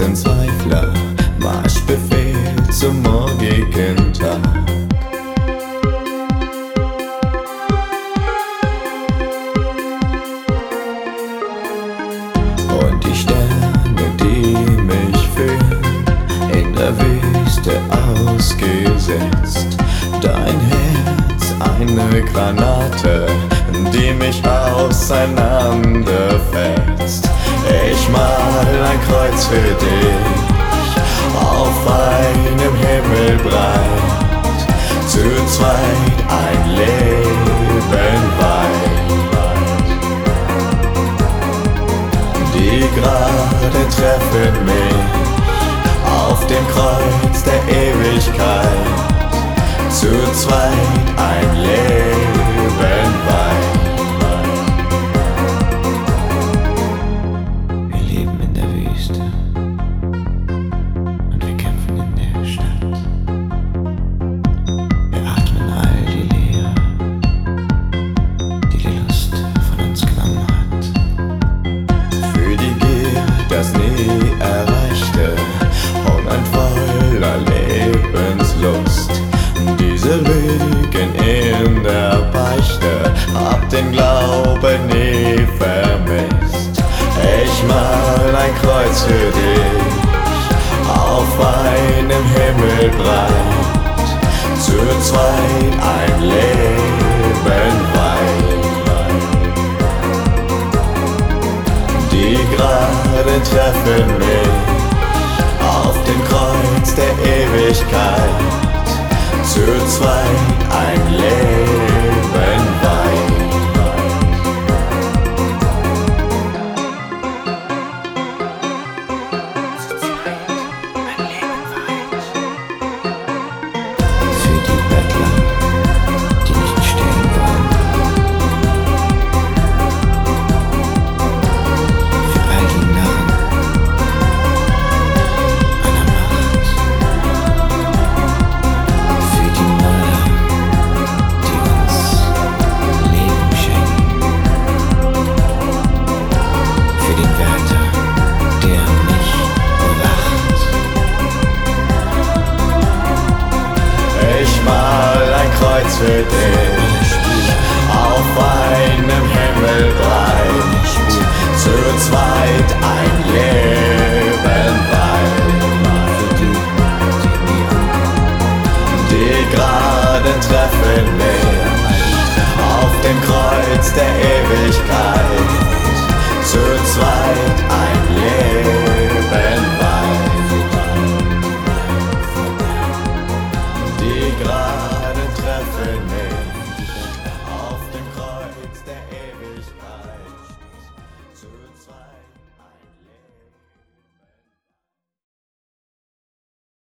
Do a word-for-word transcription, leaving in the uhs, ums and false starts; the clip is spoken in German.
letzten Zweifler, Marschbefehl zum morgigen Tag. Und die Sterne, die mich führen, in der Wüste ausgesetzt. Dein Herz, eine Granate, die mich auseinanderfetzt. Ich mal ein Kreuz für dich, auf einem Himmel breit, zu zweit ein Leben weit. Die gerade treffen mich auf dem Kreuz der Ewigkeit, zu zweit ein Leben weit. Wir leben in der Wüste und wir kämpfen in der Stadt. Wir atmen all die Leere, die die Lust von uns genommen hat. Für die Gier, das nie erreichte, Hunger voller Lebenslust. Diese Lügen in der Beichte, hab den Glauben nie vermisst. Ich mal ein Kreuz für dich, auf einem Himmel breit, zu zweit ein Leben weit. Die gerade treffen mich auf dem Kreuz der Ewigkeit, zu zweit ein Leben weit. Zu zweit ein Leben weit. Für die Bettler, die nicht stehen wollen. Für all die Narren einer Macht. Für die Mörder, die uns Leben schenken. Für den Wärter, der mich bewacht. Ich mal ein Kreuz für dich, auf einem Himmel breit, zu zweit ein Leben weit. Die geraden treffen mich auf dem Kreuz der Ewigkeit, zu zweit ein Leben.